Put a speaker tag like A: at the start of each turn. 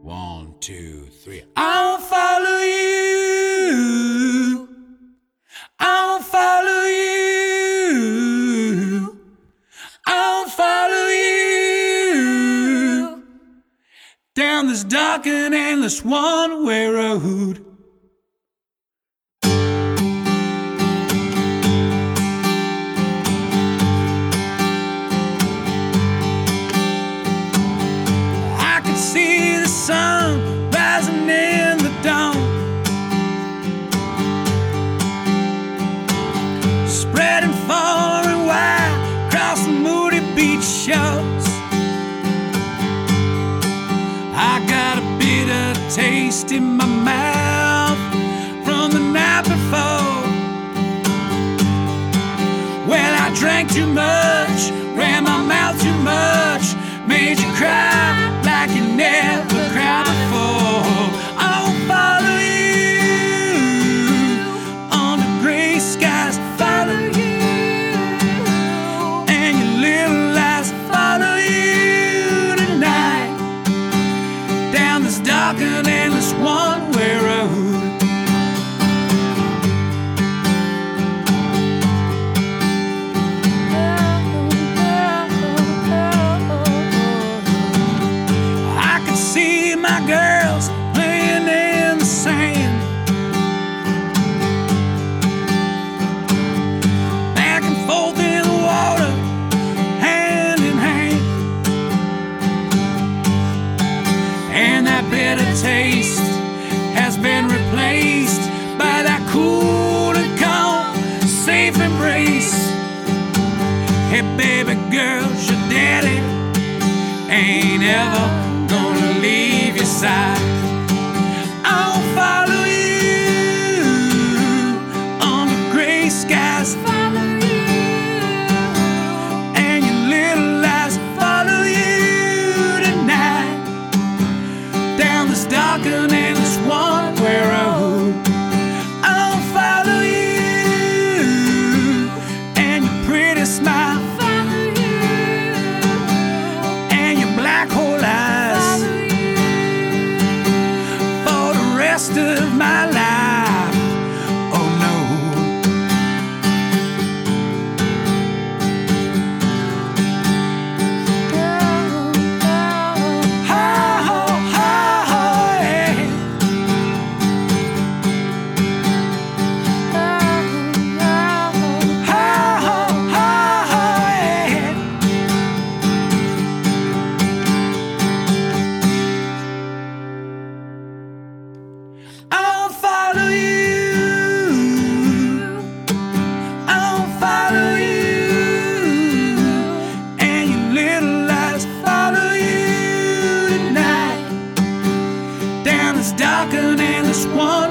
A: 1, 2, 3. I'll follow you. I'll follow you. I'll follow you down this dark and endless one-way road. I could see the sun rising in the dawn, spreading far and wide across the moody beach shores. I got a bitter taste in my mouth from the night before. Well, I drank too much, ran my mouth too much, made you cry like you never cried before. I'll follow you under gray skies, follow you, and your little eyes follow you tonight down this dark and endless one-way road. I could see my girls playing in the sand, back and forth in the water, hand in hand. And that bitter taste has been replaced by that cool and calm, safe embrace. Hey baby girl, your daddy ain't ever gonna leave your side. I'll follow you under gray skies, follow you, and your little eyes follow you tonight down this dark and endless one-way road. I'll follow you and your pretty smile, follow you, and your black hole eyes for the rest of my life. Oh no. Ha, ha, ha, ha, yeah. Ha, ha, ha, ha, yeah. I'll follow you. I'll follow you, and your little eyes follow you tonight down this dark and endless one.